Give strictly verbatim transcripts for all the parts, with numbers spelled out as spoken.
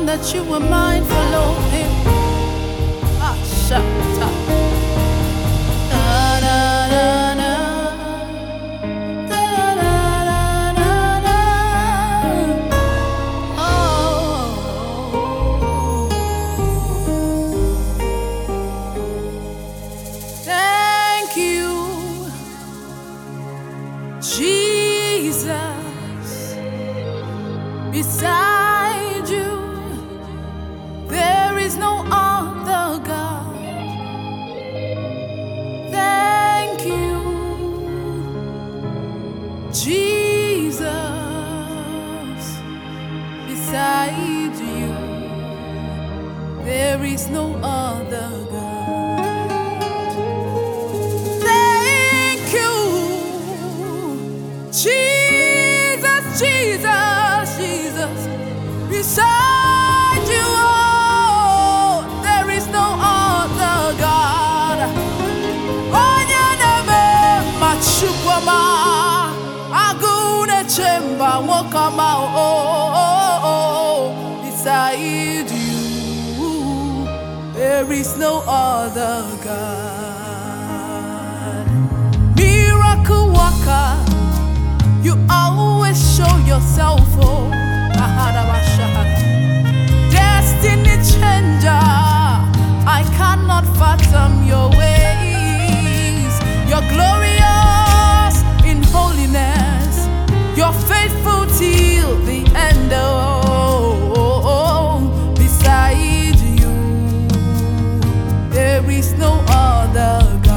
that you were mindful of him. Ah, shut up. Da, da, da, da. Da, da, da, da, da. Oh. Thank you, Jesus. Beside you, there is no other God. Thank you, Jesus. Beside you, there is no other God. Thank you, Jesus, Jesus, Jesus. Beside you, oh, there is no other God. Onyanebe machukwama agune chemba wokama, oh, oh, oh. Beside you, there is no other God. Miracle worker, you always show yourself, oh. Destiny changer, I cannot fathom your ways. You're glorious in holiness, you're faithful till the end. Oh, oh, oh. Beside you, there is no other God.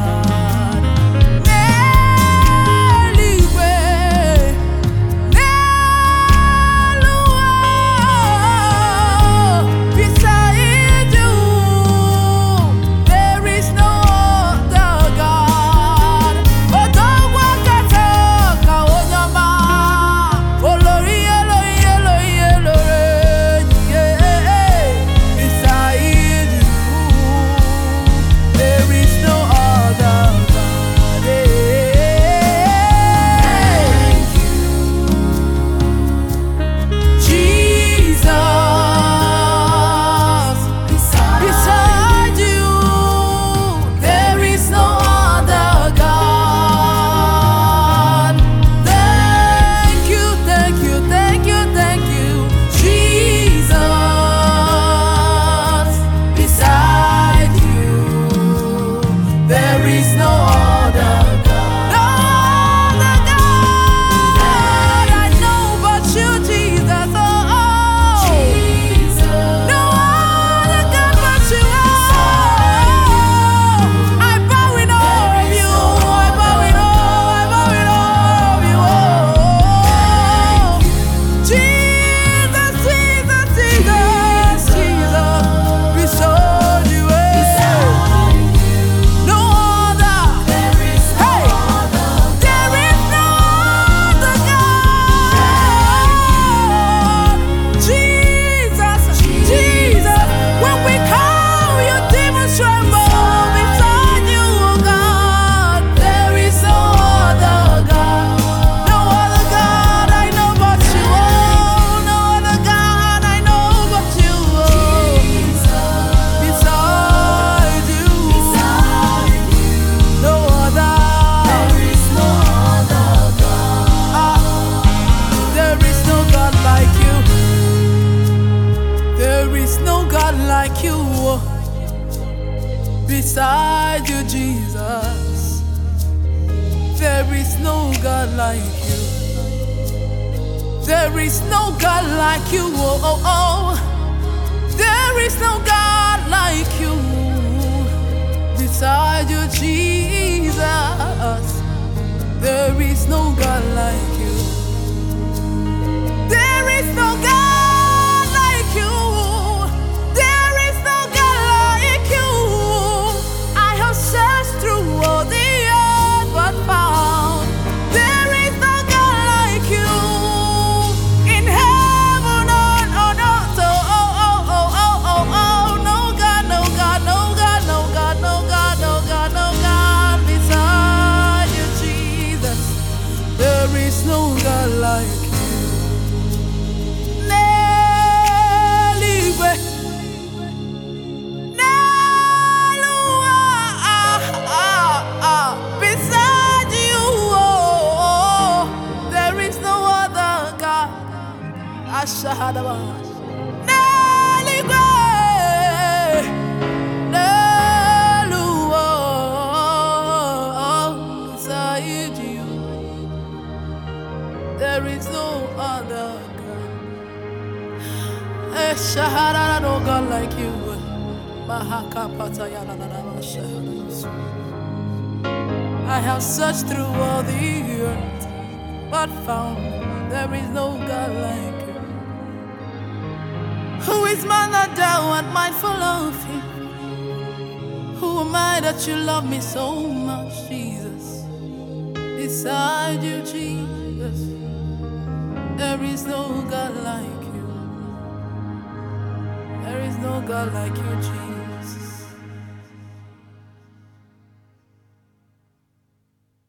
Like you, beside you, Jesus, there is no God like you. There is no God like you, oh, oh, oh. There is no God like you. Beside you, Jesus, there is no God like you. There is no God. There is no There is no other God. Eh, Shahara, no God like you. I have searched through all the earth, but found there is no God like you. Who is man that thou art mindful of him? Who am I that you love me so much, Jesus? Beside you, Jesus, there is no God like you. There is no God like you, Jesus.